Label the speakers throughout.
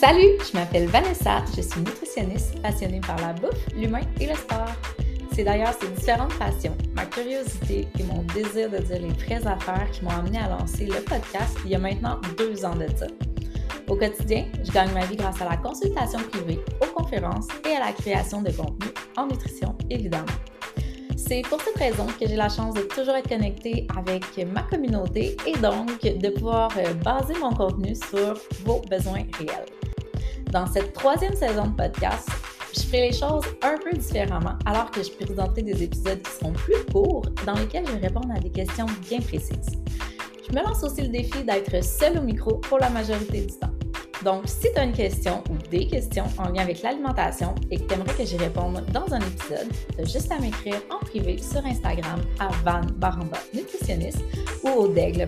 Speaker 1: Salut, je m'appelle Vanessa, je suis nutritionniste passionnée par la bouffe, l'humain et le sport. C'est d'ailleurs ces différentes passions, ma curiosité et mon désir de dire les vraies affaires qui m'ont amené à lancer le podcast il y a maintenant 2 ans de ça. Au quotidien, je gagne ma vie grâce à la consultation privée, aux conférences et à la création de contenu en nutrition, évidemment. C'est pour cette raison que j'ai la chance de toujours être connectée avec ma communauté et donc de pouvoir baser mon contenu sur vos besoins réels. Dans cette 3e saison de podcast, je ferai les choses un peu différemment alors que je présenterai des épisodes qui seront plus courts dans lesquels je vais répondre à des questions bien précises. Je me lance aussi le défi d'être seule au micro pour la majorité du temps. Donc, si tu as une question ou des questions en lien avec l'alimentation et que tu aimerais que j'y réponde dans un épisode, tu as juste à m'écrire en privé sur Instagram à van_nutritionniste ou au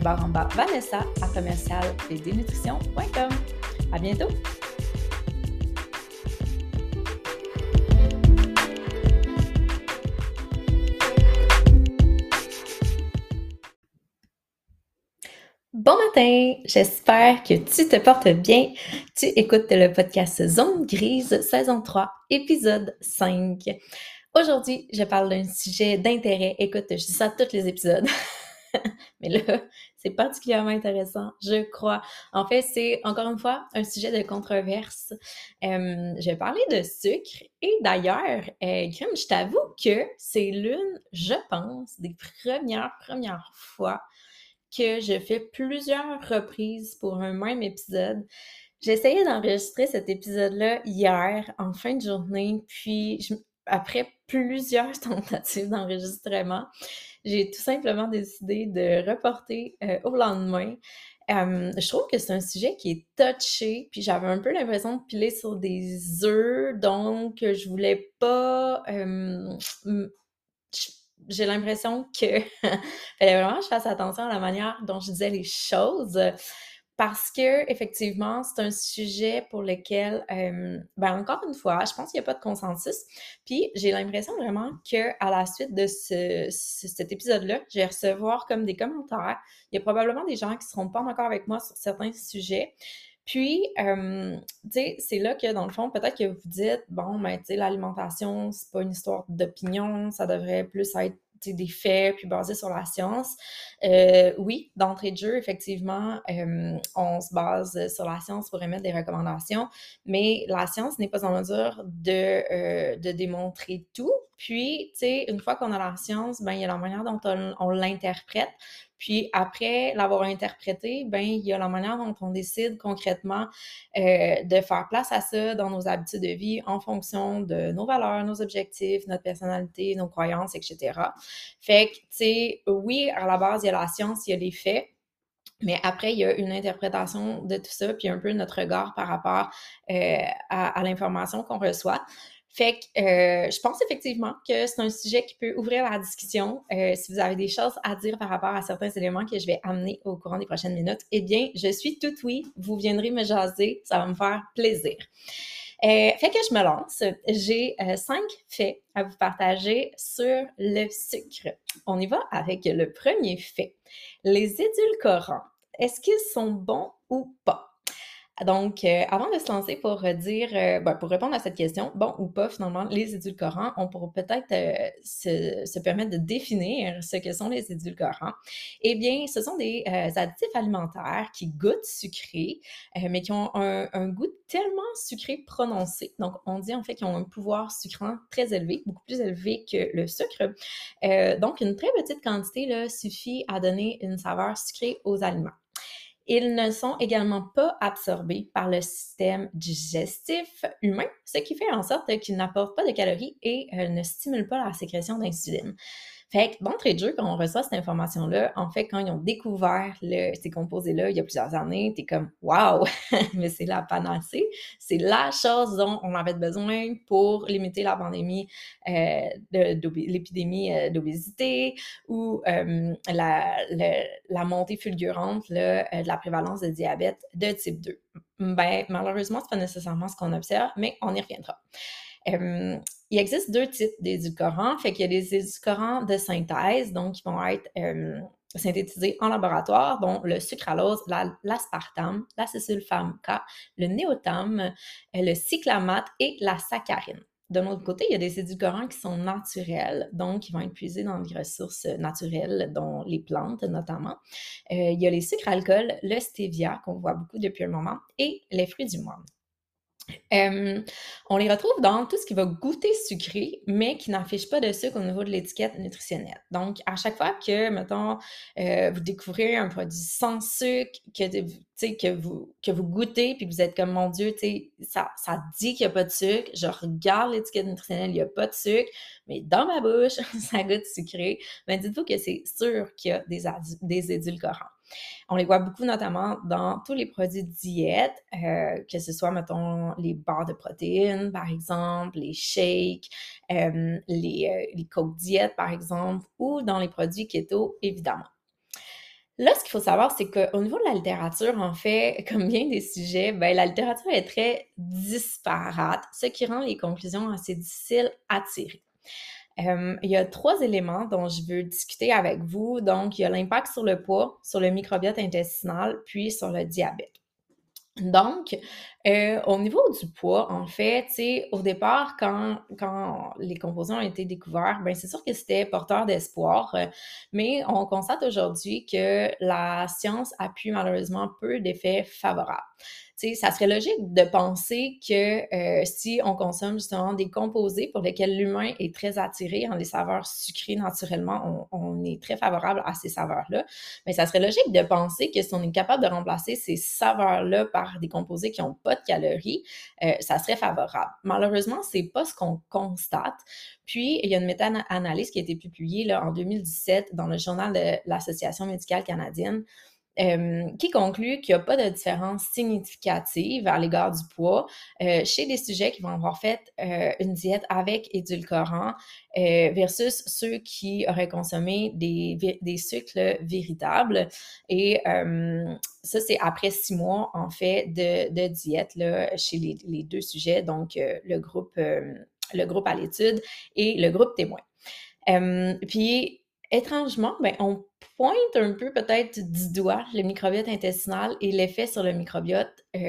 Speaker 1: daigle_vanessa@commercial-nutrition.com. À bientôt! Bon matin, j'espère que tu te portes bien. Tu écoutes le podcast Zone Grise, saison 3, épisode 5. Aujourd'hui, je parle d'un sujet d'intérêt. Écoute, je dis ça à tous les épisodes. Mais là, c'est particulièrement intéressant, je crois. En fait, c'est encore une fois un sujet de controverse. Je vais parler de sucre et d'ailleurs, Grim, je t'avoue que c'est l'une, je pense, des premières fois que je fais plusieurs reprises pour un même épisode. J'essayais d'enregistrer cet épisode-là hier, en fin de journée, puis après plusieurs tentatives d'enregistrement, j'ai tout simplement décidé de reporter au lendemain. Je trouve que c'est un sujet qui est touché, puis j'avais un peu l'impression de piler sur des œufs, donc je voulais pas... j'ai l'impression que fallait vraiment que je fasse attention à la manière dont je disais les choses parce que effectivement, c'est un sujet pour lequel, encore une fois, je pense qu'il n'y a pas de consensus. Puis j'ai l'impression vraiment que à la suite de cet épisode-là, je vais recevoir comme des commentaires. Il y a probablement des gens qui seront pas d'accord avec moi sur certains sujets. Puis, tu sais, c'est là que, dans le fond, peut-être que vous dites, bon, tu sais, l'alimentation, c'est pas une histoire d'opinion, ça devrait plus être des faits, puis basé sur la science. Oui, d'entrée de jeu, effectivement, on se base sur la science pour émettre des recommandations, mais la science n'est pas en mesure de démontrer tout. Puis, tu sais, une fois qu'on a la science, il y a la manière dont on l'interprète. Puis après l'avoir interprété, il y a la manière dont on décide concrètement de faire place à ça dans nos habitudes de vie en fonction de nos valeurs, nos objectifs, notre personnalité, nos croyances, etc. Fait que, tu sais, oui, à la base, il y a la science, il y a les faits, mais après, il y a une interprétation de tout ça, puis un peu notre regard par rapport à l'information qu'on reçoit. Fait que je pense effectivement que c'est un sujet qui peut ouvrir la discussion. Si vous avez des choses à dire par rapport à certains éléments que je vais amener au courant des prochaines minutes, eh bien, je suis tout oui. Vous viendrez me jaser, ça va me faire plaisir. Fait que je me lance. J'ai 5 faits à vous partager sur le sucre. On y va avec le premier fait. Les édulcorants, est-ce qu'ils sont bons ou pas? Donc, avant de se lancer pour pour répondre à cette question, bon ou pas, finalement, les édulcorants, on pourra peut-être se permettre de définir ce que sont les édulcorants. Eh bien, ce sont des additifs alimentaires qui goûtent sucré, mais qui ont un goût tellement sucré prononcé. Donc, on dit en fait qu'ils ont un pouvoir sucrant très élevé, beaucoup plus élevé que le sucre. Donc, une très petite quantité là, suffit à donner une saveur sucrée aux aliments. Ils ne sont également pas absorbés par le système digestif humain, ce qui fait en sorte qu'ils n'apportent pas de calories et ne stimulent pas la sécrétion d'insuline. Fait que d'entrée de jeu, quand on reçoit cette information-là, en fait, quand ils ont découvert ces composés-là il y a plusieurs années, t'es comme « Wow! » Mais c'est la panacée. C'est la chose dont on avait besoin pour limiter la pandémie, l'épidémie d'obésité ou la montée fulgurante là, de la prévalence de diabète de type 2. Malheureusement, c'est pas nécessairement ce qu'on observe, mais on y reviendra. Il existe 2 types d'édulcorants. Fait qu'il y a des édulcorants de synthèse, donc qui vont être synthétisés en laboratoire, dont le sucralose, l'aspartame, l'acésulfame K, le néotame, le cyclamate et la saccharine. D'un autre côté, il y a des édulcorants qui sont naturels, donc qui vont être puisés dans des ressources naturelles, dont les plantes notamment. Il y a les sucres alcools, le stevia, qu'on voit beaucoup depuis un moment, et les fruits du monde. On les retrouve dans tout ce qui va goûter sucré, mais qui n'affiche pas de sucre au niveau de l'étiquette nutritionnelle. Donc, à chaque fois que, mettons, vous découvrez un produit sans sucre, que vous goûtez, puis que vous êtes comme, mon Dieu, ça dit qu'il n'y a pas de sucre, je regarde l'étiquette nutritionnelle, il n'y a pas de sucre, mais dans ma bouche, ça goûte sucré. Mais dites-vous que c'est sûr qu'il y a des édulcorants. On les voit beaucoup notamment dans tous les produits de diète, que ce soit, mettons, les barres de protéines, par exemple, les shakes, les Coke diète, par exemple, ou dans les produits keto, évidemment. Là, ce qu'il faut savoir, c'est qu'au niveau de la littérature, en fait, comme bien des sujets, ben, la littérature est très disparate, ce qui rend les conclusions assez difficiles à tirer. Il y a 3 éléments dont je veux discuter avec vous. Donc, il y a l'impact sur le poids, sur le microbiote intestinal, puis sur le diabète. Donc, au niveau du poids, en fait, tu sais, au départ, quand les composants ont été découverts, ben c'est sûr que c'était porteur d'espoir, mais on constate aujourd'hui que la science appuie malheureusement peu d'effets favorables. Tu sais, ça serait logique de penser que si on consomme justement des composés pour lesquels l'humain est très attiré, les saveurs sucrées naturellement, on est très favorable à ces saveurs-là, mais ça serait logique de penser que si on est capable de remplacer ces saveurs-là par des composés qui n'ont pas de calories, ça serait favorable. Malheureusement, c'est pas ce qu'on constate. Puis, il y a une méta-analyse qui a été publiée là, en 2017 dans le journal de l'Association médicale canadienne qui conclut qu'il n'y a pas de différence significative à l'égard du poids chez des sujets qui vont avoir fait une diète avec édulcorants versus ceux qui auraient consommé des sucres véritables. Et ça, c'est après 6 mois, en fait, de diète là, chez les deux sujets, donc le groupe à l'étude et le groupe témoin. Puis, étrangement, ben, on pointe un peu peut-être du doigt le microbiote intestinal et l'effet sur le microbiote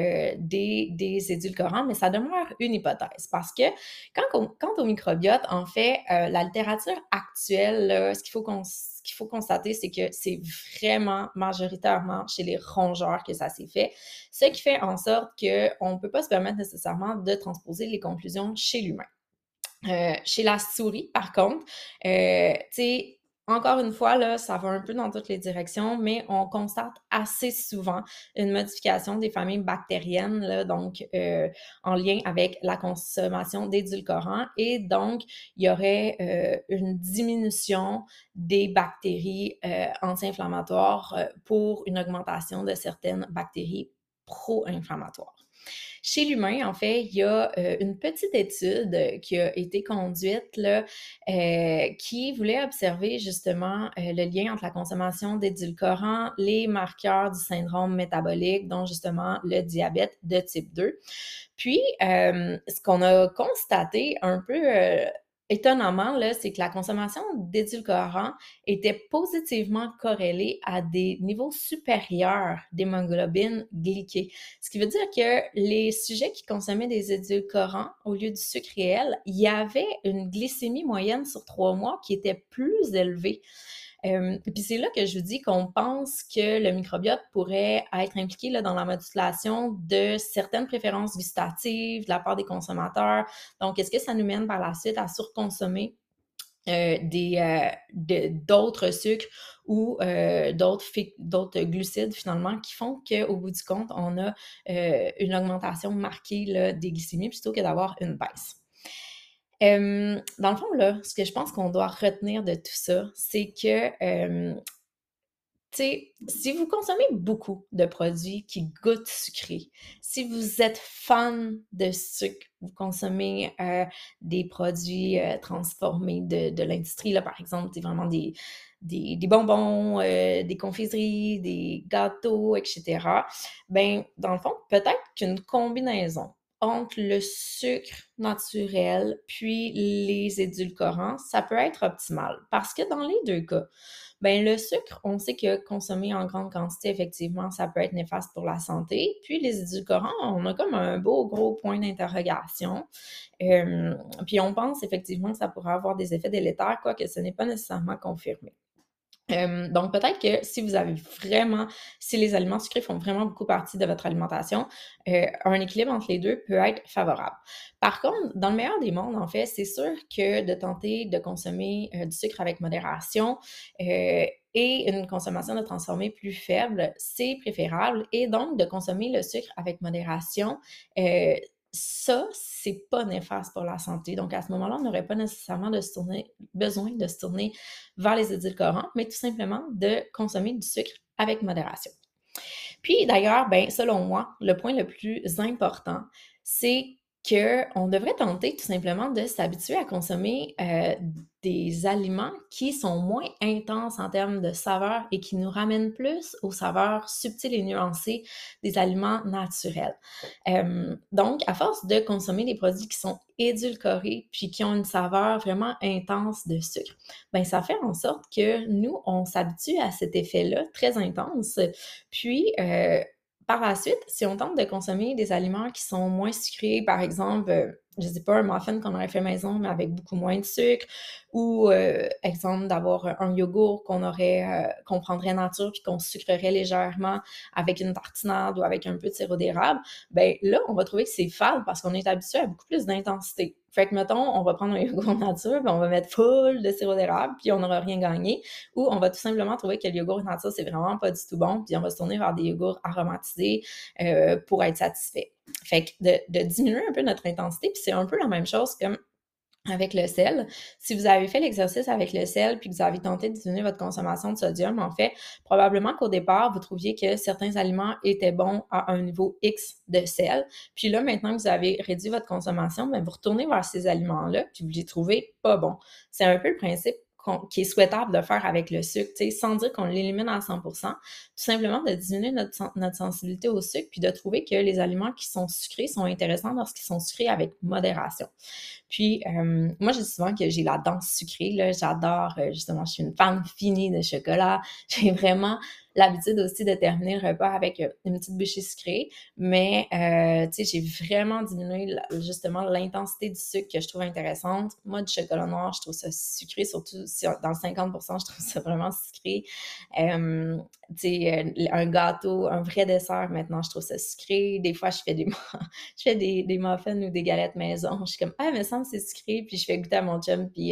Speaker 1: des édulcorants, mais ça demeure une hypothèse parce que quant au microbiote, en fait, la littérature actuelle, là, ce qu'il faut constater, c'est que c'est vraiment majoritairement chez les rongeurs que ça s'est fait, ce qui fait en sorte qu'on ne peut pas se permettre nécessairement de transposer les conclusions chez l'humain. Chez la souris, par contre, tu sais, encore une fois, là, ça va un peu dans toutes les directions, mais on constate assez souvent une modification des familles bactériennes, là, donc en lien avec la consommation d'édulcorants. Et donc, il y aurait une diminution des bactéries anti-inflammatoires pour une augmentation de certaines bactéries pro-inflammatoires. Chez l'humain, en fait, il y a une petite étude qui a été conduite là, qui voulait observer justement le lien entre la consommation d'édulcorants, les marqueurs du syndrome métabolique, dont justement le diabète de type 2. Puis, ce qu'on a constaté un peu étonnamment, là, c'est que la consommation d'édulcorants était positivement corrélée à des niveaux supérieurs d'hémoglobine glyquée. Ce qui veut dire que les sujets qui consommaient des édulcorants au lieu du sucre réel, il y avait une glycémie moyenne sur 3 mois qui était plus élevée. Puis c'est là que je vous dis qu'on pense que le microbiote pourrait être impliqué là, dans la modulation de certaines préférences gustatives de la part des consommateurs. Donc, est-ce que ça nous mène par la suite à surconsommer d'autres sucres ou d'autres glucides finalement qui font qu'au bout du compte, on a une augmentation marquée là, des glycémies plutôt que d'avoir une baisse. Dans le fond, là, ce que je pense qu'on doit retenir de tout ça, c'est que, tu sais, si vous consommez beaucoup de produits qui goûtent sucré, si vous êtes fan de sucre, vous consommez des produits transformés de l'industrie, là, par exemple, c'est vraiment des bonbons, des confiseries, des gâteaux, etc. Ben, dans le fond, peut-être qu'une combinaison entre le sucre naturel puis les édulcorants, ça peut être optimal. Parce que dans les deux cas, ben le sucre, on sait que consommer en grande quantité, effectivement, ça peut être néfaste pour la santé. Puis les édulcorants, on a comme un beau gros point d'interrogation. Puis on pense effectivement que ça pourrait avoir des effets délétères, quoique ce n'est pas nécessairement confirmé. Donc peut-être que si les aliments sucrés font vraiment beaucoup partie de votre alimentation, un équilibre entre les 2 peut être favorable. Par contre, dans le meilleur des mondes, en fait, c'est sûr que de tenter de consommer, du sucre avec modération, et une consommation de transformés plus faible, c'est préférable et donc de consommer le sucre avec modération, heu, ça, c'est pas néfaste pour la santé. Donc à ce moment-là, on n'aurait pas nécessairement besoin de se tourner vers les édulcorants, mais tout simplement de consommer du sucre avec modération. Puis d'ailleurs, ben, selon moi, le point le plus important, c'est qu'on devrait tenter tout simplement de s'habituer à consommer des aliments qui sont moins intenses en termes de saveur et qui nous ramènent plus aux saveurs subtiles et nuancées des aliments naturels. Donc, à force de consommer des produits qui sont édulcorés puis qui ont une saveur vraiment intense de sucre, ben ça fait en sorte que nous, on s'habitue à cet effet-là très intense. Puis, par la suite, si on tente de consommer des aliments qui sont moins sucrés, par exemple, je sais pas, un muffin qu'on aurait fait maison, mais avec beaucoup moins de sucre, ou exemple d'avoir un yogourt qu'on prendrait nature puis qu'on sucrerait légèrement avec une tartinade ou avec un peu de sirop d'érable, ben là, on va trouver que c'est fade parce qu'on est habitué à beaucoup plus d'intensité. Fait que, mettons, on va prendre un yogourt nature, puis on va mettre full de sirop d'érable, puis on n'aura rien gagné. Ou on va tout simplement trouver que le yogourt nature, c'est vraiment pas du tout bon, puis on va se tourner vers des yogourts aromatisés pour être satisfait. Fait que de diminuer un peu notre intensité, puis c'est un peu la même chose comme avec le sel. Si vous avez fait l'exercice avec le sel puis que vous avez tenté de diminuer votre consommation de sodium, en fait, probablement qu'au départ, vous trouviez que certains aliments étaient bons à un niveau X de sel. Puis là, maintenant que vous avez réduit votre consommation, bien, vous retournez vers ces aliments-là puis vous les trouvez pas bons. C'est un peu le principe qui est souhaitable de faire avec le sucre, sans dire qu'on l'élimine à 100%, tout simplement de diminuer notre sensibilité au sucre puis de trouver que les aliments qui sont sucrés sont intéressants lorsqu'ils sont sucrés avec modération. Puis, moi, je dis souvent que j'ai la dent sucrée, là. J'adore, justement, je suis une fan finie de chocolat. J'ai vraiment l'habitude aussi de terminer le repas avec une petite bouchée sucrée. Mais, tu sais, j'ai vraiment diminué justement l'intensité du sucre que je trouve intéressante. Moi, du chocolat noir, je trouve ça sucré, surtout si dans le 50%, je trouve ça vraiment sucré. Tu sais, un gâteau, un vrai dessert, maintenant, je trouve ça sucré. Des fois, je fais des muffins ou des galettes maison. Je suis comme, ah, mais ça me semble c'est sucré. Puis je fais goûter à mon chum, puis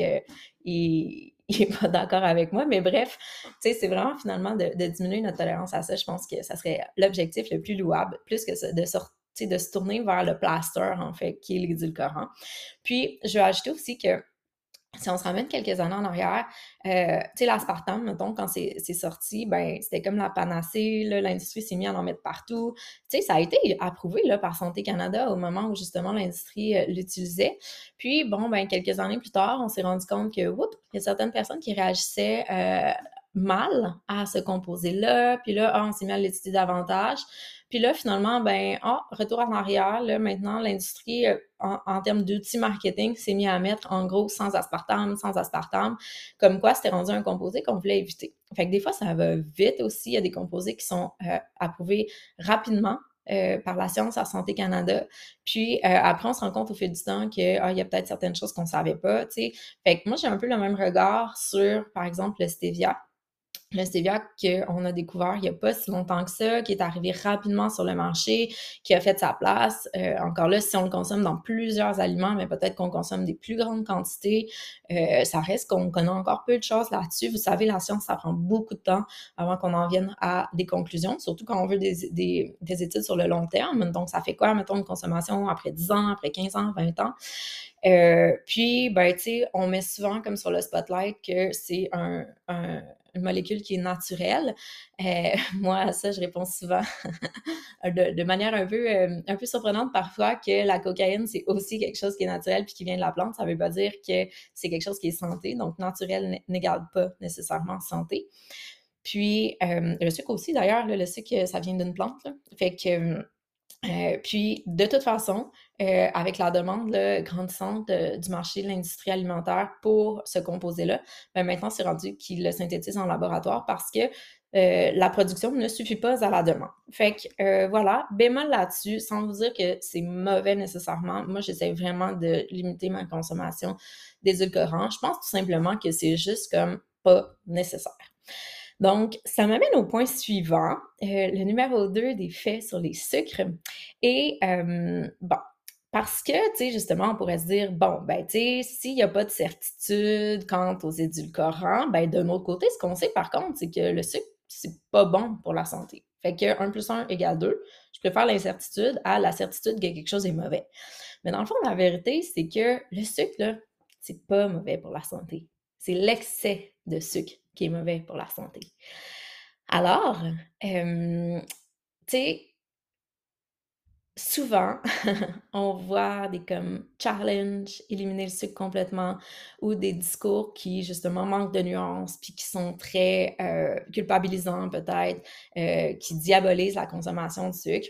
Speaker 1: il est pas d'accord avec moi. Mais bref, tu sais, c'est vraiment finalement de diminuer notre tolérance à ça. Je pense que ça serait l'objectif le plus louable, plus que ça, de se tourner vers le plaster, en fait, qui est l'édulcorant. Puis, je vais ajouter aussi que si on se ramène quelques années en arrière, tu sais, l'aspartame, mettons, quand c'est sorti, ben, c'était comme la panacée, là, l'industrie s'est mise à en mettre partout. Tu sais, ça a été approuvé, là, par Santé Canada au moment où, justement, l'industrie l'utilisait. Puis, bon, ben, quelques années plus tard, on s'est rendu compte que, oups, il y a certaines personnes qui réagissaient mal à ce composé-là. Puis là, on s'est mis à l'étudier davantage. Puis là, finalement, ben, retour en arrière, là, maintenant, l'industrie, en termes d'outils marketing, s'est mis à mettre, en gros, sans aspartame, comme quoi c'était rendu un composé qu'on voulait éviter. Fait que des fois, ça va vite aussi. Il y a des composés qui sont approuvés rapidement par la science à Santé Canada. Puis après, on se rend compte au fil du temps qu'il y a peut-être certaines choses qu'on ne savait pas, tu sais. Fait que moi, j'ai un peu le même regard sur, par exemple, le stevia. Le stevia qu'on a découvert il n'y a pas si longtemps que ça, qui est arrivé rapidement sur le marché, qui a fait sa place. Encore là, si on le consomme dans plusieurs aliments, mais peut-être qu'on consomme des plus grandes quantités, ça reste qu'on connaît encore peu de choses là-dessus. Vous savez, la science, ça prend beaucoup de temps avant qu'on en vienne à des conclusions, surtout quand on veut des études sur le long terme. Donc, ça fait quoi, mettons, une consommation après 10 ans, après 15 ans, 20 ans? Puis, ben, tu sais, on met souvent comme sur le spotlight que c'est une molécule qui est naturelle. Moi, à ça, je réponds souvent de manière un peu surprenante parfois que la cocaïne, c'est aussi quelque chose qui est naturel puis qui vient de la plante. Ça veut pas dire que c'est quelque chose qui est santé. Donc, naturel n'égale pas nécessairement santé. Puis, le sucre aussi, d'ailleurs, là, le sucre, ça vient d'une plante, là. Fait que Puis, de toute façon, avec la demande là, grandissante du marché de l'industrie alimentaire pour ce composé-là, ben maintenant, c'est rendu qu'ils le synthétisent en laboratoire parce que la production ne suffit pas à la demande. Fait que voilà, bémol là-dessus, sans vous dire que c'est mauvais nécessairement. Moi, j'essaie vraiment de limiter ma consommation d'édulcorants. Je pense tout simplement que c'est juste comme pas nécessaire. Donc, ça m'amène au point suivant, le numéro 2 des faits sur les sucres. Et bon, parce que, tu sais, justement, on pourrait se dire, bon, ben, tu sais, s'il n'y a pas de certitude quant aux édulcorants, ben, d'un autre côté, ce qu'on sait par contre, c'est que le sucre, c'est pas bon pour la santé. Fait que 1 plus 1 égale 2. Je préfère l'incertitude à la certitude que quelque chose est mauvais. Mais dans le fond, la vérité, c'est que le sucre, là, c'est pas mauvais pour la santé. C'est l'excès de sucre qui est mauvais pour la santé. Alors, tu sais, souvent, on voit des comme challenge, éliminer le sucre complètement, ou des discours qui justement manquent de nuances, puis qui sont très culpabilisants peut-être, qui diabolisent la consommation de sucre.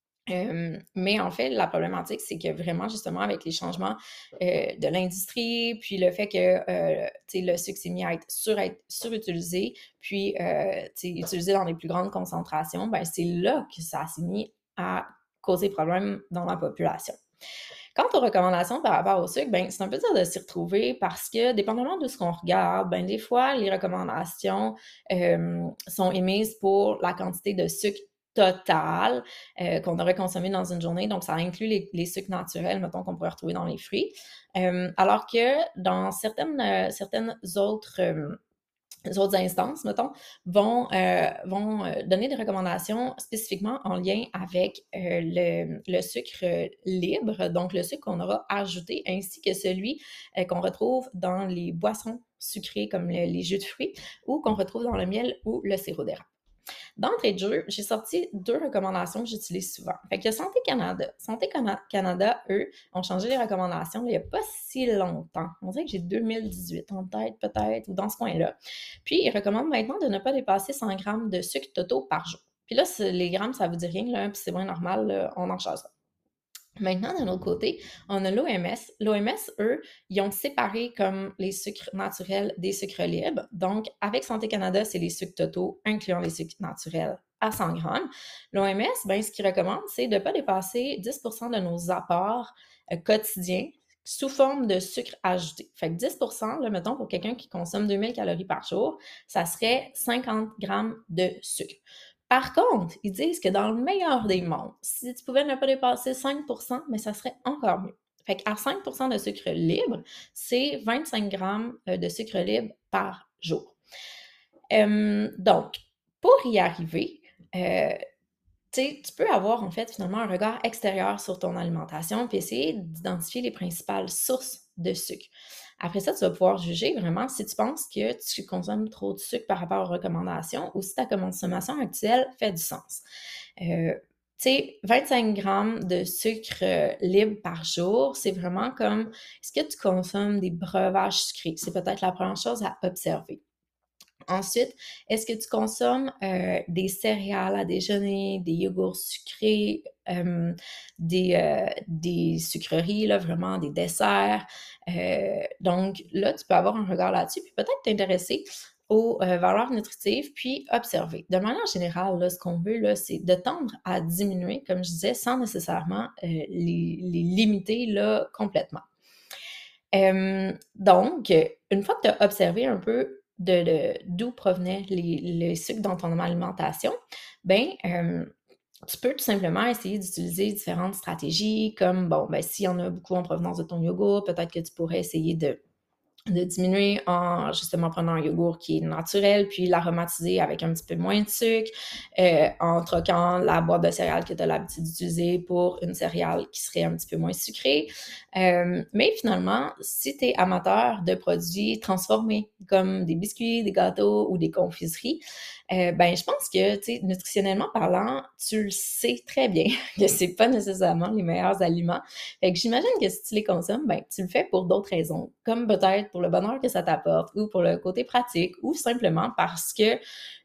Speaker 1: Mais en fait, la problématique, c'est que vraiment, justement, avec les changements de l'industrie, puis le fait que le sucre s'est mis à être surutilisé, puis utilisé dans les plus grandes concentrations, ben, c'est là que ça s'est mis à causer problème dans la population. Quant aux recommandations par rapport au sucre, ben, c'est un peu dur de s'y retrouver parce que, dépendamment de ce qu'on regarde, ben, des fois, les recommandations sont émises pour la quantité de sucre total qu'on devrait consommer dans une journée. Donc, ça inclut les sucres naturels, mettons, qu'on pourrait retrouver dans les fruits. Alors que dans certaines autres instances, mettons, vont donner des recommandations spécifiquement en lien avec le sucre libre, donc le sucre qu'on aura ajouté, ainsi que celui qu'on retrouve dans les boissons sucrées comme les jus de fruits ou qu'on retrouve dans le miel ou le sirop d'érable. D'entrée de jeu, j'ai sorti 2 recommandations que j'utilise souvent. Fait que Santé Canada. Canada, eux, ont changé les recommandations il n'y a pas si longtemps. On dirait que j'ai 2018 en tête, peut-être, ou dans ce coin-là. Puis, ils recommandent maintenant de ne pas dépasser 100 grammes de sucre totaux par jour. Puis là, les grammes, ça vous dit rien, là, puis c'est bien normal, là, on en change ça. Maintenant, d'un autre côté, on a l'OMS. L'OMS, eux, ils ont séparé comme les sucres naturels des sucres libres. Donc, avec Santé Canada, c'est les sucres totaux, incluant les sucres naturels à 100 grammes. L'OMS, ben, ce qu'ils recommandent, c'est de ne pas dépasser 10 de nos apports quotidiens sous forme de sucre ajouté. Fait que 10 là, mettons, pour quelqu'un qui consomme 2000 calories par jour, ça serait 50 grammes de sucre. Par contre, ils disent que dans le meilleur des mondes, si tu pouvais ne pas dépasser 5 mais ça serait encore mieux. Fait qu'à 5 de sucre libre, c'est 25 grammes de sucre libre par jour. Donc, pour y arriver, tu peux avoir en fait finalement un regard extérieur sur ton alimentation puis essayer d'identifier les principales sources de sucre. Après ça, tu vas pouvoir juger vraiment si tu penses que tu consommes trop de sucre par rapport aux recommandations ou si ta consommation actuelle fait du sens. Tu sais, 25 grammes de sucre libre par jour, c'est vraiment comme, est-ce que tu consommes des breuvages sucrés? C'est peut-être la première chose à observer. Ensuite, est-ce que tu consommes des céréales à déjeuner, des yogourts sucrés, des sucreries, là, vraiment des desserts? Donc là, tu peux avoir un regard là-dessus, puis peut-être t'intéresser aux valeurs nutritives, puis observer. De manière générale, là, ce qu'on veut, là, c'est de tendre à diminuer, comme je disais, sans nécessairement les limiter là, complètement. Donc, une fois que tu as observé un peu d'où provenaient les sucres dans ton alimentation, ben, tu peux tout simplement essayer d'utiliser différentes stratégies comme, bon, ben, s'il y en a beaucoup en provenance de ton yogourt, peut-être que tu pourrais essayer de diminuer en justement prenant un yogourt qui est naturel, puis l'aromatiser avec un petit peu moins de sucre, en troquant la boîte de céréales que tu as l'habitude d'utiliser pour une céréale qui serait un petit peu moins sucrée. Mais finalement, si tu es amateur de produits transformés, comme des biscuits, des gâteaux ou des confiseries, ben je pense que, tu sais, nutritionnellement parlant, tu le sais très bien que c'est pas nécessairement les meilleurs aliments. Fait que j'imagine que si tu les consommes, ben tu le fais pour d'autres raisons, comme peut-être pour le bonheur que ça t'apporte ou pour le côté pratique ou simplement parce que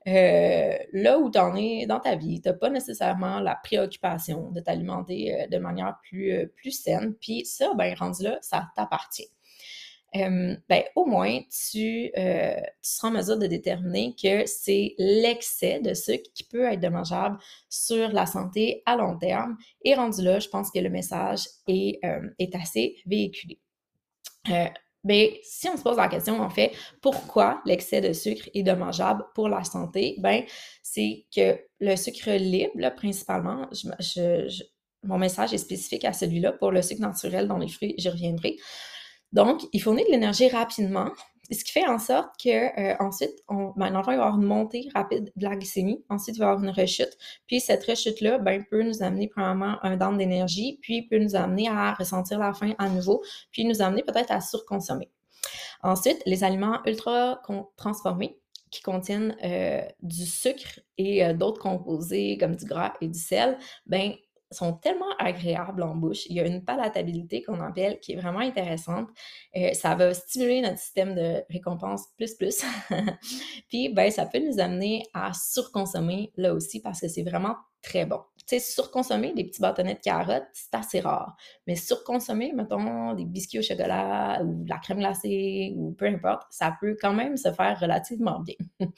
Speaker 1: là où tu en es dans ta vie, tu n'as pas nécessairement la préoccupation de t'alimenter de manière plus saine. Puis ça, ben rendu là, ça t'appartient. Ben, au moins, tu seras en mesure de déterminer que c'est l'excès de sucre qui peut être dommageable sur la santé à long terme. Et rendu là, je pense que le message est assez véhiculé. Euh, ben, si on se pose la question, en fait, pourquoi l'excès de sucre est dommageable pour la santé? Ben, c'est que le sucre libre, là, principalement, mon message est spécifique à celui-là. Pour le sucre naturel dans les fruits, j'y reviendrai. Donc, il fournit de l'énergie rapidement, ce qui fait en sorte que ensuite, l'enfant il va avoir une montée rapide de la glycémie. Ensuite, il va avoir une rechute. Puis cette rechute-là, ben, peut nous amener premièrement un down d'énergie, puis peut nous amener à ressentir la faim à nouveau, puis nous amener peut-être à surconsommer. Ensuite, les aliments ultra transformés qui contiennent du sucre et d'autres composés comme du gras et du sel, ben sont tellement agréables en bouche. Il y a une palatabilité qu'on appelle qui est vraiment intéressante. Ça va stimuler notre système de récompense plus. Puis, ben, ça peut nous amener à surconsommer là aussi parce que c'est vraiment très bon. Tu sais, surconsommer des petits bâtonnets de carottes, c'est assez rare. Mais surconsommer, mettons, des biscuits au chocolat ou de la crème glacée ou peu importe, ça peut quand même se faire relativement bien.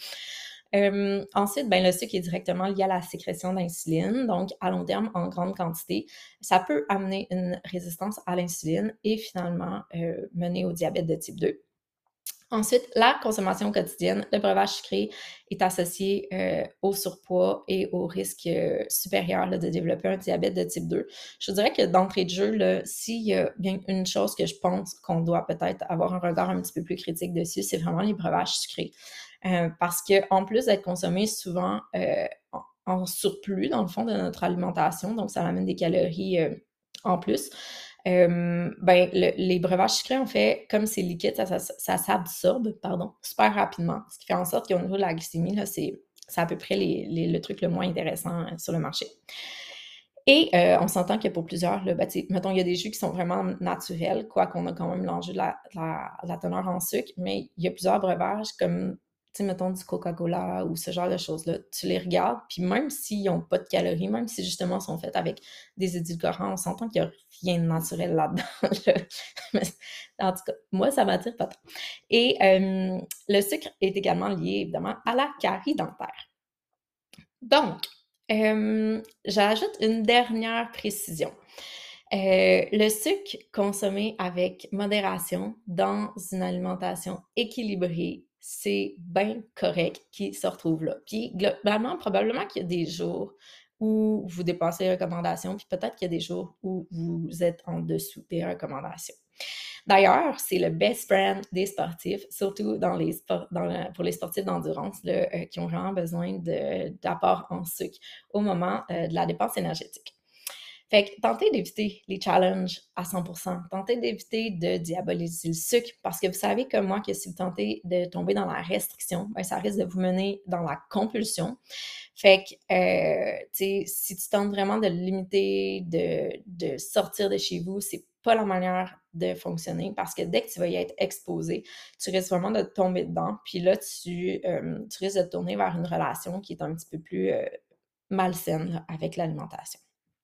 Speaker 1: Ensuite, ben, le sucre est directement lié à la sécrétion d'insuline, donc à long terme, en grande quantité, ça peut amener une résistance à l'insuline et finalement mener au diabète de type 2. Ensuite, la consommation quotidienne de breuvages sucrés est associée au surpoids et au risque supérieur là, de développer un diabète de type 2. Je dirais que d'entrée de jeu, s'il y a bien une chose que je pense qu'on doit peut-être avoir un regard un petit peu plus critique dessus, c'est vraiment les breuvages sucrés. Parce qu'en plus d'être consommés souvent en surplus, dans le fond, de notre alimentation, donc ça amène des calories en plus, ben, les breuvages sucrés, en fait, comme c'est liquide, ça s'absorbe, pardon, super rapidement, ce qui fait en sorte qu'au niveau de la glycémie, là, c'est à peu près le truc le moins intéressant sur le marché. Et on s'entend que pour plusieurs, là, ben, mettons, il y a des jus qui sont vraiment naturels, quoi qu'on a quand même l'enjeu de la teneur en sucre, mais il y a plusieurs breuvages comme, tu sais, mettons du Coca-Cola ou ce genre de choses-là. Tu les regardes, puis même s'ils n'ont pas de calories, même si justement sont faits avec des édulcorants, on s'entend qu'il n'y a rien de naturel là-dedans. Mais, en tout cas, moi, ça m'attire pas tant. Et le sucre est également lié, évidemment, à la carie dentaire. Donc, j'ajoute une dernière précision. Le sucre consommé avec modération dans une alimentation équilibrée, c'est bien correct qui se retrouve là. Puis globalement, probablement qu'il y a des jours où vous dépassez les recommandations, puis peut-être qu'il y a des jours où vous êtes en dessous des recommandations. D'ailleurs, c'est le best friend des sportifs, surtout pour les sportifs d'endurance qui ont vraiment besoin d'apport en sucre au moment de la dépense énergétique. Fait que tentez d'éviter les challenges à 100%. Tentez d'éviter de diaboliser le sucre parce que vous savez comme moi que si vous tentez de tomber dans la restriction, ben, ça risque de vous mener dans la compulsion. Fait que, si tu tentes vraiment de le limiter, de sortir de chez vous, c'est pas la manière de fonctionner parce que dès que tu vas y être exposé, tu risques vraiment de tomber dedans. Puis là, tu risques de te tourner vers une relation qui est un petit peu plus malsaine là, avec l'alimentation.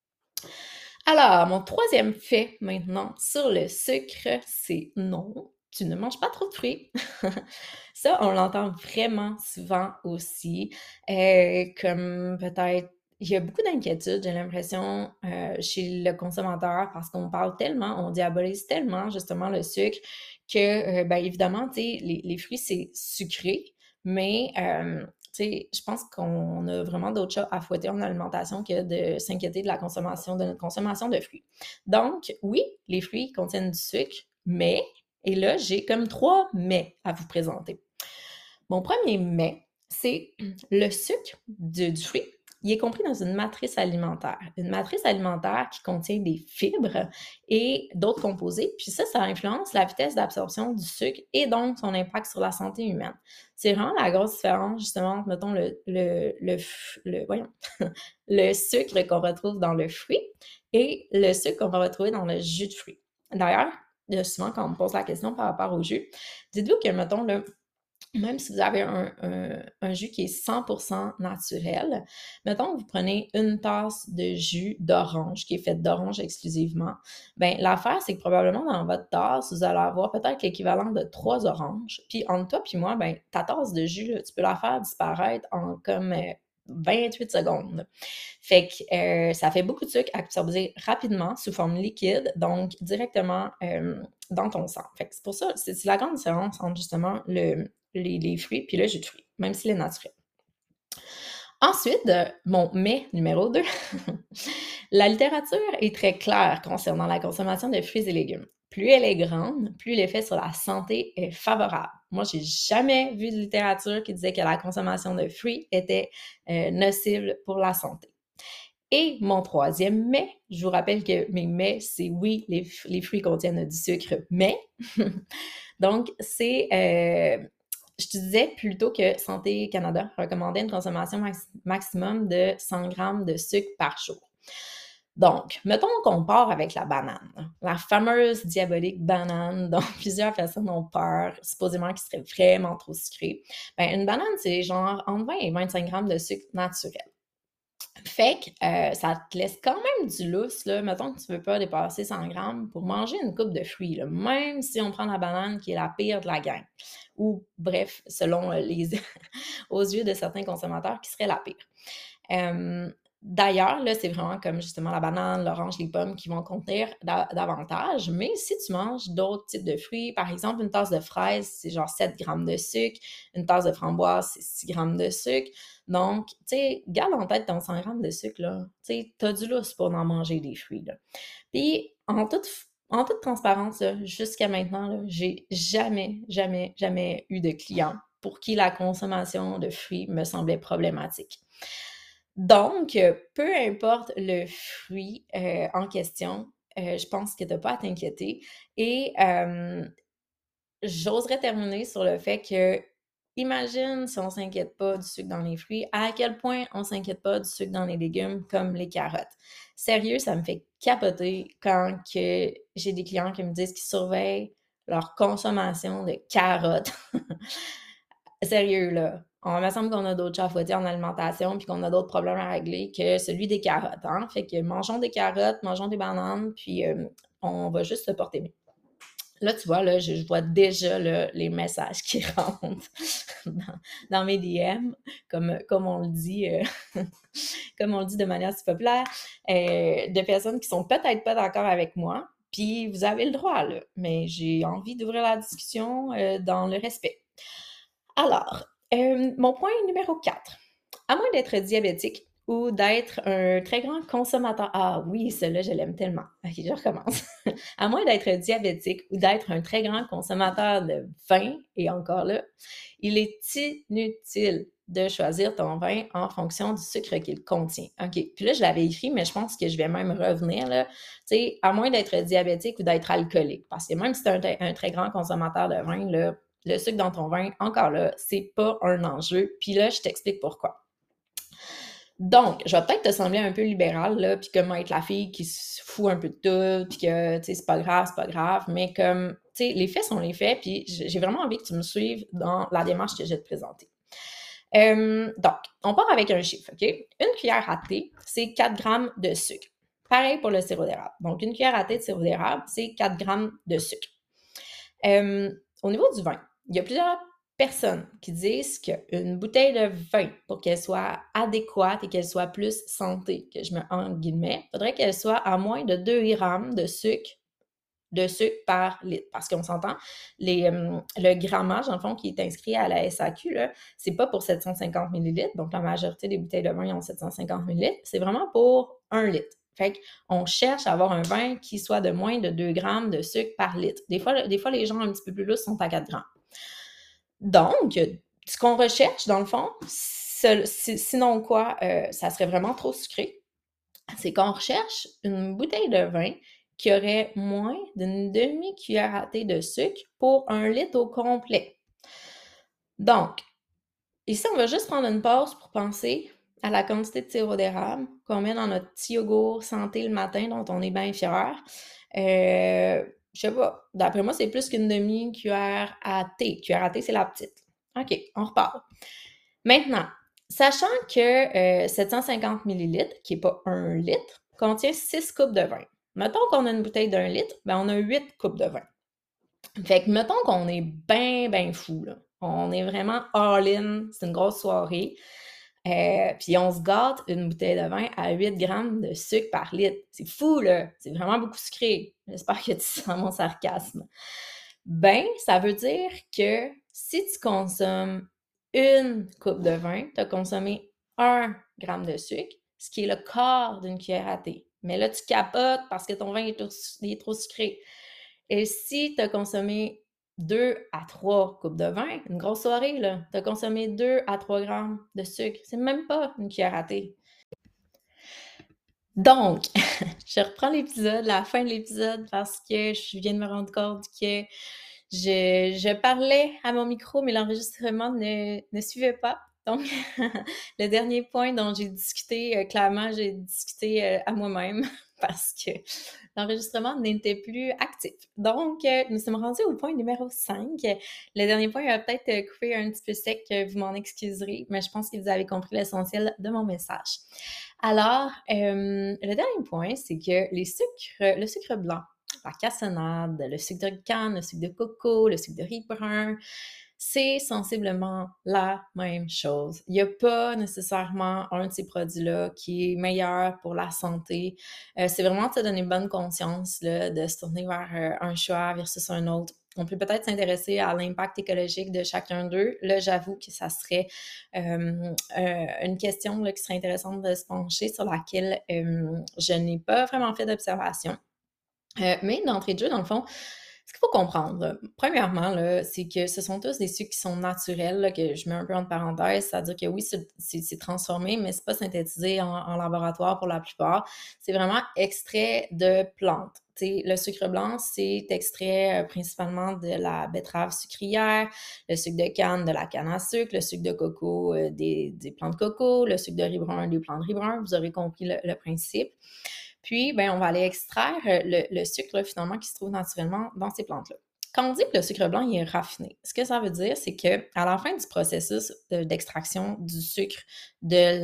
Speaker 1: Alors, mon troisième fait maintenant sur le sucre, c'est non, tu ne manges pas trop de fruits. Ça, on l'entend vraiment souvent aussi, comme peut-être il y a beaucoup d'inquiétudes, j'ai l'impression, chez le consommateur parce qu'on parle tellement, on diabolise tellement justement le sucre que, ben, évidemment, tu sais, les fruits, c'est sucré, mais tu sais, je pense qu'on a vraiment d'autres chats à fouetter en alimentation que de s'inquiéter de notre consommation de fruits. Donc, oui, les fruits contiennent du sucre, mais, et là, j'ai comme 3 mais à vous présenter. Mon premier mais, c'est le sucre du fruit. Il est compris dans une matrice alimentaire. Une matrice alimentaire qui contient des fibres et d'autres composés. Puis ça influence la vitesse d'absorption du sucre et donc son impact sur la santé humaine. C'est vraiment la grosse différence, justement, entre, mettons, le sucre qu'on retrouve dans le fruit et le sucre qu'on va retrouver dans le jus de fruit. D'ailleurs, souvent quand on me pose la question par rapport au jus, dites-vous que, mettons, là, même si vous avez un jus qui est 100% naturel, mettons que vous prenez une tasse de jus d'orange qui est faite d'orange exclusivement, ben l'affaire, c'est que probablement dans votre tasse, vous allez avoir peut-être l'équivalent de 3 oranges. Puis entre toi puis moi, ben ta tasse de jus, là, tu peux la faire disparaître en comme 28 secondes. Fait que ça fait beaucoup de sucre absorbé rapidement sous forme liquide, donc directement dans ton sang. Fait que c'est pour ça, c'est la grande différence entre justement les fruits puis le jus de fruits, même s'il est naturel. Ensuite, mon mais numéro 2, la littérature est très claire concernant la consommation de fruits et légumes. Plus elle est grande, plus l'effet sur la santé est favorable. Moi, j'ai jamais vu de littérature qui disait que la consommation de fruits était nocive pour la santé. Et mon troisième mais, je vous rappelle que mes mais, c'est oui, les fruits contiennent du sucre, mais. Donc, c'est, je te disais plutôt que Santé Canada recommandait une consommation maximum de 100 grammes de sucre par jour. Donc, mettons qu'on part avec la banane, la fameuse diabolique banane dont plusieurs personnes ont peur, supposément qui serait vraiment trop sucrée. Ben, une banane, c'est genre entre 20 et 25 grammes de sucre naturel. Fait que ça te laisse quand même du lousse, là. Mettons que tu veux pas dépasser 100 grammes pour manger une coupe de fruits, là, même si on prend la banane qui est la pire de la gang. Ou bref, selon aux yeux de certains consommateurs, qui serait la pire. D'ailleurs, là, c'est vraiment comme justement la banane, l'orange, les pommes qui vont contenir davantage. Mais si tu manges d'autres types de fruits, par exemple, une tasse de fraises, c'est genre 7 grammes de sucre. Une tasse de framboise, c'est 6 grammes de sucre. Donc, tu sais, garde en tête ton 100 grammes de sucre, là. Tu sais, t'as du lousse pour en manger des fruits, là. Puis, en toute transparence, là, jusqu'à maintenant, là, j'ai jamais, jamais, jamais eu de client pour qui la consommation de fruits me semblait problématique. Donc, peu importe le fruit en question, je pense que tu n'as pas à t'inquiéter. Et j'oserais terminer sur le fait que, imagine si on ne s'inquiète pas du sucre dans les fruits, à quel point on ne s'inquiète pas du sucre dans les légumes comme les carottes. Sérieux, ça me fait capoter quand que j'ai des clients qui me disent qu'ils surveillent leur consommation de carottes. Sérieux, là. On me semble qu'on a d'autres chats à fouetter en alimentation puis qu'on a d'autres problèmes à régler que celui des carottes, hein. Fait que mangeons des carottes, mangeons des bananes, puis on va juste se porter bien. Là, tu vois, là, je vois déjà là, les messages qui rentrent dans mes DM, comme on le dit, comme on le dit de manière si populaire, de personnes qui sont peut-être pas d'accord avec moi. Puis vous avez le droit, là, mais j'ai envie d'ouvrir la discussion dans le respect. Alors, mon point numéro 4. À moins d'être diabétique ou d'être un très grand consommateur. Ah oui, celui-là, je l'aime tellement. Ok, je recommence. À moins d'être diabétique ou d'être un très grand consommateur de vin, et encore là, il est inutile de choisir ton vin en fonction du sucre qu'il contient. OK. Puis là, je l'avais écrit, mais je pense que je vais même revenir, là. Tu sais, à moins d'être diabétique ou d'être alcoolique. Parce que même si tu es un très grand consommateur de vin, là, le sucre dans ton vin, encore là, c'est pas un enjeu. Puis là, je t'explique pourquoi. Donc, je vais peut-être te sembler un peu libérale, là, puis comme être la fille qui se fout un peu de tout, puis que, tu sais, c'est pas grave, mais comme, tu sais, les faits sont les faits, puis j'ai vraiment envie que tu me suives dans la démarche que je vais te présenter. Donc, on part avec un chiffre, OK? Une cuillère à thé, c'est 4 grammes de sucre. Pareil pour le sirop d'érable. Donc, une cuillère à thé de sirop d'érable, c'est 4 grammes de sucre. Au niveau du vin, il y a plusieurs personnes qui disent qu'une bouteille de vin, pour qu'elle soit adéquate et qu'elle soit plus santé, que je mets en guillemets, il faudrait qu'elle soit à moins de 2 grammes de sucre par litre. Parce qu'on s'entend, le grammage, en fond, qui est inscrit à la SAQ, là, c'est pas pour 750 millilitres. Donc, la majorité des bouteilles de vin ont 750 millilitres. C'est vraiment pour 1 litre. Fait qu'on cherche à avoir un vin qui soit de moins de 2 grammes de sucre par litre. Des fois, les gens un petit peu plus lourds sont à 4 grammes. Donc, ce qu'on recherche, dans le fond, sinon quoi, ça serait vraiment trop sucré, c'est qu'on recherche une bouteille de vin qui aurait moins d'une demi-cuillère à thé de sucre pour 1 litre au complet. Donc, ici, on va juste prendre une pause pour penser à la quantité de sirop d'érable qu'on met dans notre petit yogourt santé le matin dont on est bien fier. je sais pas, d'après moi, c'est plus qu'une demi-cuillère à thé. Cuillère à thé, c'est la petite. OK, on repart. Maintenant, sachant que 750 millilitres, qui n'est pas 1 litre, contient 6 coupes de vin. Mettons qu'on a une bouteille d'1 litre, ben on a 8 coupes de vin. Fait que mettons qu'on est ben fou, là. On est vraiment all-in, c'est une grosse soirée. Puis on se gâte une bouteille de vin à 8 grammes de sucre par litre. C'est fou, là! C'est vraiment beaucoup sucré. J'espère que tu sens mon sarcasme. Ben, ça veut dire que si tu consommes une coupe de vin, tu as consommé 1 gramme de sucre, ce qui est le quart d'une cuillère à thé. Mais là, tu capotes parce que ton vin est trop sucré. Et si tu as consommé 2 à 3 coupes de vin, une grosse soirée, là, tu as consommé 2 à 3 grammes de sucre. C'est même pas une cuillère à thé. Donc, je reprends l'épisode, la fin de l'épisode, parce que je viens de me rendre compte que je parlais à mon micro, mais l'enregistrement ne suivait pas. Donc, le dernier point dont j'ai discuté, clairement, j'ai discuté à moi-même parce que l'enregistrement n'était plus actif. Donc, nous sommes rendus au point numéro 5. Le dernier point a peut-être coupé un petit peu sec, vous m'en excuserez, mais je pense que vous avez compris l'essentiel de mon message. Alors, le dernier point, c'est que le sucre blanc, la cassonade, le sucre de canne, le sucre de coco, le sucre de riz brun, c'est sensiblement la même chose. Il n'y a pas nécessairement un de ces produits-là qui est meilleur pour la santé. C'est vraiment de se donner bonne conscience là, de se tourner vers un choix versus un autre. On peut peut-être s'intéresser à l'impact écologique de chacun d'eux. Là, j'avoue que ça serait une question là, qui serait intéressante de se pencher, sur laquelle je n'ai pas vraiment fait d'observation. Mais d'entrée de jeu, dans le fond, ce qu'il faut comprendre, premièrement, là, c'est que ce sont tous des sucres qui sont naturels, là, que je mets un peu entre parenthèses, c'est-à-dire que oui, c'est transformé, mais c'est pas synthétisé en laboratoire pour la plupart. C'est vraiment extrait de plantes. T'sais, le sucre blanc, c'est extrait principalement de la betterave sucrière, le sucre de canne, de la canne à sucre, le sucre de coco, des plants de coco, le sucre de riz brun, des plants de riz brun. Vous aurez compris le principe. Puis, ben, on va aller extraire le sucre, là, finalement, qui se trouve naturellement dans ces plantes-là. Quand on dit que le sucre blanc il est raffiné, ce que ça veut dire, c'est qu'à la fin du processus d'extraction du sucre de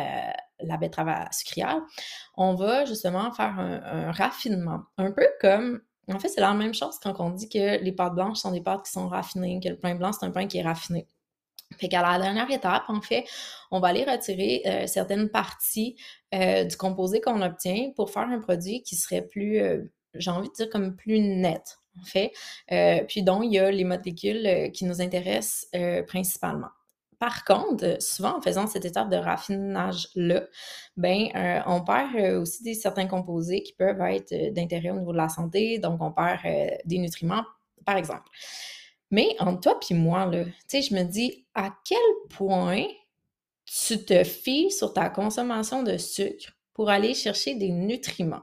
Speaker 1: la betterave sucrière, on va justement faire un raffinement. Un peu comme, en fait, c'est la même chose quand on dit que les pâtes blanches sont des pâtes qui sont raffinées, que le pain blanc, c'est un pain qui est raffiné. Fait qu'à la dernière étape, en fait, on va aller retirer certaines parties du composé qu'on obtient pour faire un produit qui serait plus, j'ai envie de dire comme plus net, en fait. Puis donc, il y a les molécules qui nous intéressent principalement. Par contre, souvent en faisant cette étape de raffinage-là, ben, on perd aussi certains composés qui peuvent être d'intérêt au niveau de la santé, donc on perd des nutriments, par exemple. Mais entre toi puis moi, là, tu sais, je me dis, à quel point tu te fies sur ta consommation de sucre pour aller chercher des nutriments?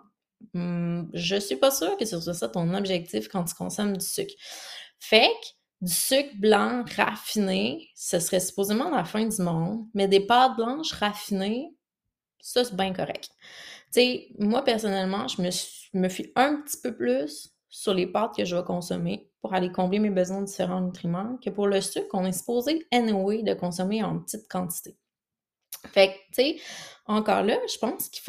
Speaker 1: Je suis pas sûre que ce soit ça ton objectif quand tu consommes du sucre. Fait que du sucre blanc raffiné, ce serait supposément la fin du monde, mais des pâtes blanches raffinées, ça, c'est bien correct. Tu sais, moi, personnellement, me fie un petit peu plus sur les pâtes que je vais consommer pour aller combler mes besoins de différents nutriments que pour le sucre qu'on est supposé, anyway, de consommer en petite quantité. Fait que, tu sais, encore là, je pense qu'il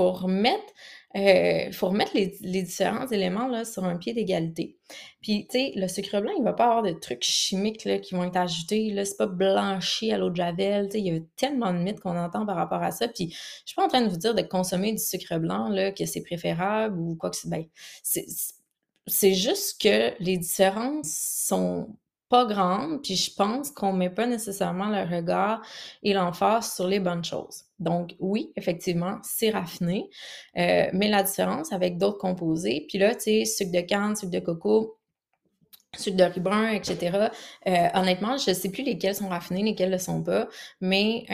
Speaker 1: faut remettre les différents éléments là, sur un pied d'égalité. Puis, tu sais, le sucre blanc, il va pas avoir de trucs chimiques là, qui vont être ajoutés. Là, c'est pas blanchi à l'eau de javel. Tu sais, il y a tellement de mythes qu'on entend par rapport à ça. Puis, je suis pas en train de vous dire de consommer du sucre blanc, là, que c'est préférable ou quoi que c'est. Ben, c'est c'est juste que les différences sont pas grandes, puis je pense qu'on met pas nécessairement le regard et l'emphase sur les bonnes choses. Donc oui, effectivement, c'est raffiné, mais la différence avec d'autres composés, puis là, tu sais, sucre de canne, sucre de coco, sucre de riz brun, et cetera, honnêtement, je sais plus lesquels sont raffinés, lesquels ne le sont pas, mais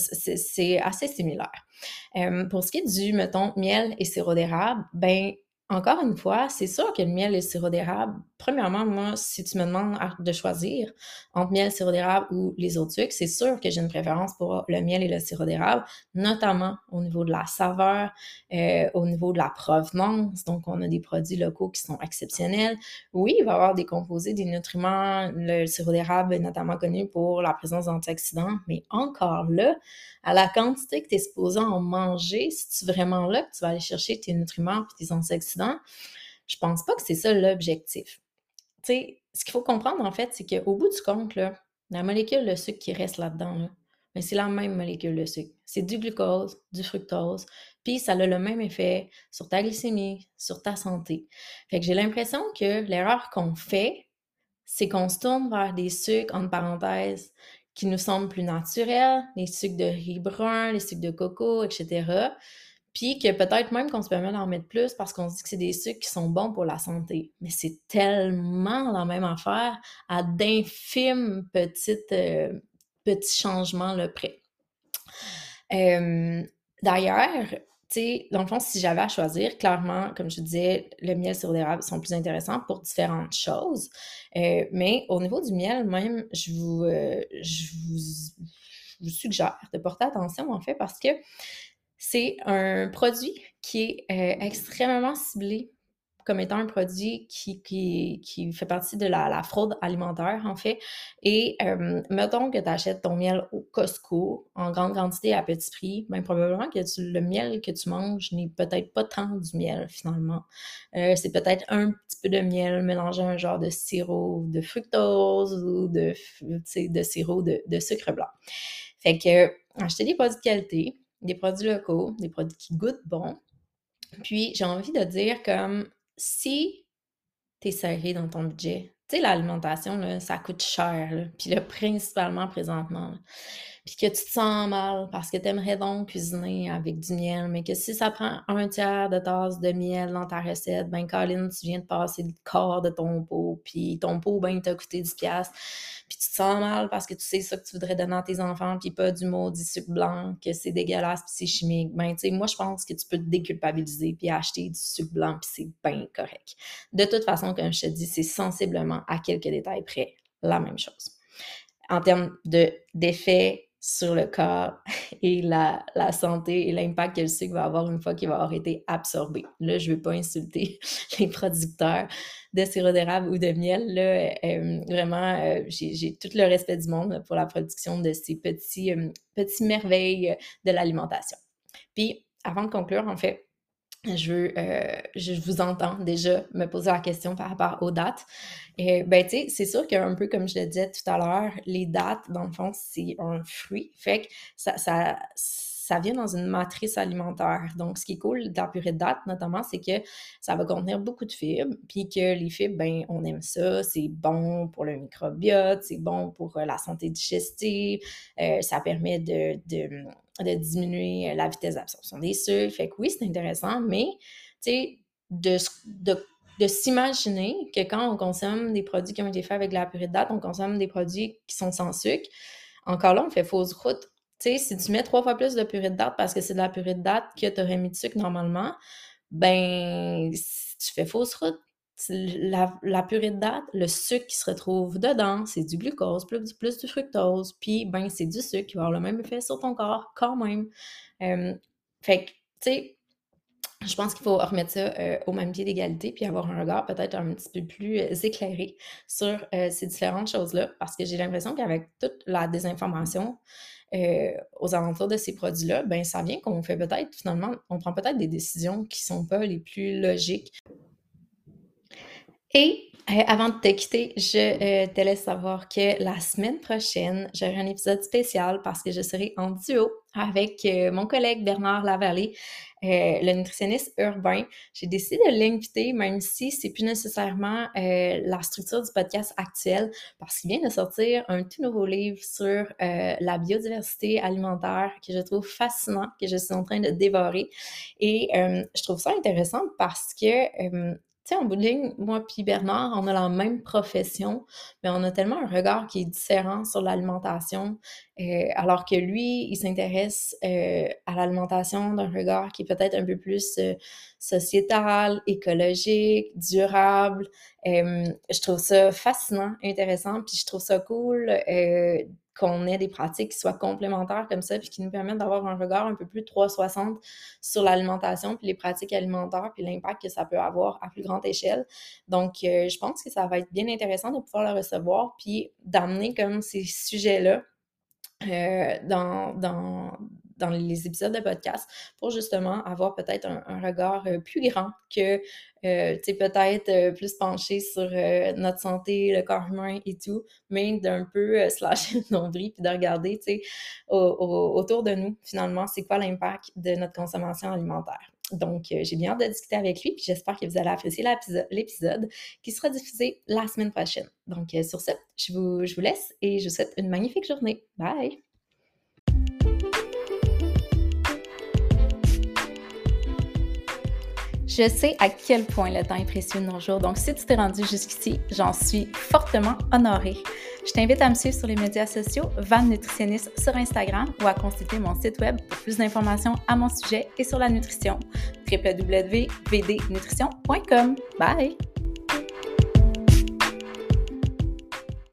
Speaker 1: c'est assez similaire. Pour ce qui est du, mettons, miel et sirop d'érable, ben encore une fois, c'est sûr que le miel et le sirop d'érable, premièrement, moi, si tu me demandes de choisir entre miel, sirop d'érable ou les autres sucres, c'est sûr que j'ai une préférence pour le miel et le sirop d'érable, notamment au niveau de la saveur, au niveau de la provenance. Donc, on a des produits locaux qui sont exceptionnels. Oui, il va y avoir des composés, des nutriments. Le sirop d'érable est notamment connu pour la présence d'antioxydants, mais encore là, à la quantité que tu es supposé en manger, si tu es vraiment là que tu vas aller chercher tes nutriments et tes antioxydants, je pense pas que c'est ça l'objectif. Tu sais, ce qu'il faut comprendre en fait, c'est qu'au bout du compte, là, la molécule de sucre qui reste là-dedans, là, ben, c'est la même molécule de sucre. C'est du glucose, du fructose, puis ça a le même effet sur ta glycémie, sur ta santé. Fait que j'ai l'impression que l'erreur qu'on fait, c'est qu'on se tourne vers des sucres, entre parenthèses, qui nous semblent plus naturels, les sucres de riz brun, les sucres de coco, etc. Puis que peut-être même qu'on se permet d'en mettre plus parce qu'on se dit que c'est des sucres qui sont bons pour la santé. Mais c'est tellement la même affaire à d'infimes petits changements là, près. D'ailleurs, tu sais, dans le fond, si j'avais à choisir, clairement, comme je disais, le miel sur l'érable sont plus intéressants pour différentes choses. Mais au niveau du miel, même, je vous suggère de porter attention, en fait, parce que c'est un produit qui est extrêmement ciblé comme étant un produit qui fait partie de la fraude alimentaire, en fait. Et mettons que tu achètes ton miel au Costco en grande quantité à petit prix, bien probablement que le miel que tu manges n'est peut-être pas tant du miel, finalement. C'est peut-être un petit peu de miel mélangé à un genre de sirop de fructose ou de sirop de sucre blanc. Fait que acheter des produits de qualité, des produits locaux, des produits qui goûtent bon. Puis, j'ai envie de dire comme si tu es serré dans ton budget, tu sais, l'alimentation, là, ça coûte cher, là, puis là, principalement présentement, là. Puis que tu te sens mal parce que tu aimerais donc cuisiner avec du miel, mais que si ça prend un tiers de tasse de miel dans ta recette, ben Colin, tu viens de passer le quart de ton pot, puis ton pot, ben, il t'a coûté 10 piastres, puis tu te sens mal parce que tu sais ça que tu voudrais donner à tes enfants, puis pas du maudit sucre blanc, que c'est dégueulasse, puis c'est chimique. Ben, tu sais, moi, je pense que tu peux te déculpabiliser, puis acheter du sucre blanc, puis c'est bien correct. De toute façon, comme je te dis, c'est sensiblement à quelques détails près la même chose. En termes d'effet sur le corps et la santé et l'impact que le sucre va avoir une fois qu'il va avoir été absorbé. Là, je ne veux pas insulter les producteurs de sirop d'érable ou de miel. Là, vraiment, j'ai tout le respect du monde pour la production de ces petits merveilles de l'alimentation. Puis, avant de conclure, en fait, je vous entends déjà me poser la question par rapport aux dates. Ben, tu sais, c'est sûr qu'un peu comme je le disais tout à l'heure, les dates, dans le fond, c'est un fruit. Fait que ça vient dans une matrice alimentaire. Donc, ce qui est cool de la purée de dates, notamment, c'est que ça va contenir beaucoup de fibres, puis que les fibres, ben, on aime ça, c'est bon pour le microbiote, c'est bon pour la santé digestive, ça permet de diminuer la vitesse d'absorption des sucres. Fait que oui, c'est intéressant, mais, tu sais, de s'imaginer que quand on consomme des produits qui ont été faits avec de la purée de date, on consomme des produits qui sont sans sucre, encore là, on fait fausse route. Tu sais, si tu mets 3 fois plus de purée de date parce que c'est de la purée de date que tu aurais mis de sucre normalement, ben, tu fais fausse route. La purée de date, le sucre qui se retrouve dedans, c'est du glucose plus du fructose, puis ben, c'est du sucre qui va avoir le même effet sur ton corps quand même. Fait que, tu sais, je pense qu'il faut remettre ça au même pied d'égalité, puis avoir un regard peut-être un petit peu plus éclairé sur ces différentes choses-là, parce que j'ai l'impression qu'avec toute la désinformation aux alentours de ces produits-là, ben ça vient qu'on fait peut-être, finalement, on prend peut-être des décisions qui sont pas les plus logiques. Et avant de te quitter, je te laisse savoir que la semaine prochaine, j'aurai un épisode spécial parce que je serai en duo avec mon collègue Bernard Lavallée, le nutritionniste urbain. J'ai décidé de l'inviter, même si c'est plus nécessairement la structure du podcast actuel, parce qu'il vient de sortir un tout nouveau livre sur la biodiversité alimentaire que je trouve fascinant, que je suis en train de dévorer. Et je trouve ça intéressant parce que Tu sais, en bout de ligne, moi puis Bernard, on a la même profession, mais on a tellement un regard qui est différent sur l'alimentation, alors que lui, il s'intéresse, à l'alimentation d'un regard qui est peut-être un peu plus, sociétal, écologique, durable. Je trouve ça fascinant, intéressant, puis je trouve ça cool, qu'on ait des pratiques qui soient complémentaires comme ça, puis qui nous permettent d'avoir un regard un peu plus 360 sur l'alimentation, puis les pratiques alimentaires, puis l'impact que ça peut avoir à plus grande échelle. Donc, je pense que ça va être bien intéressant de pouvoir le recevoir, puis d'amener comme ces sujets-là dans les épisodes de podcast pour justement avoir peut-être un regard plus grand que, tu sais, peut-être plus penché sur notre santé, le corps humain et tout, mais d'un peu se lâcher le nombril puis de regarder, tu sais, autour de nous, finalement, c'est quoi l'impact de notre consommation alimentaire. Donc, j'ai bien hâte de discuter avec lui, puis j'espère que vous allez apprécier l'épisode qui sera diffusé la semaine prochaine. Donc, sur ce, je vous laisse et je vous souhaite une magnifique journée. Bye! Je sais à quel point le temps est précieux de nos jours, donc si tu t'es rendu jusqu'ici, j'en suis fortement honorée. Je t'invite à me suivre sur les médias sociaux, Van Nutritionniste sur Instagram ou à consulter mon site web pour plus d'informations à mon sujet et sur la nutrition, www.vdnutrition.com. Bye!